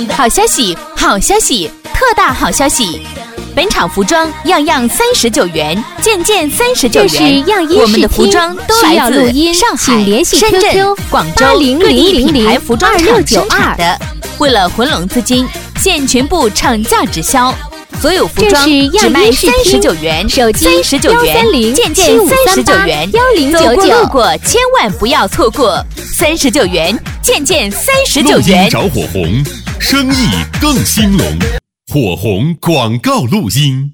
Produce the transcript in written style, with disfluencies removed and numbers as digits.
好消息，好消息，特大好消息！本场服装样样39元，件件39元。 这是样衣我们的服装都来自上海、深圳、广州各地品牌服装厂生产的。为了混拢资金，现全部涨价直销。所有服装只卖39元，手机39元，件件39元。走过路过千万不要错过，39元，件件39元。 找火红，生意更兴隆。火红广告录音。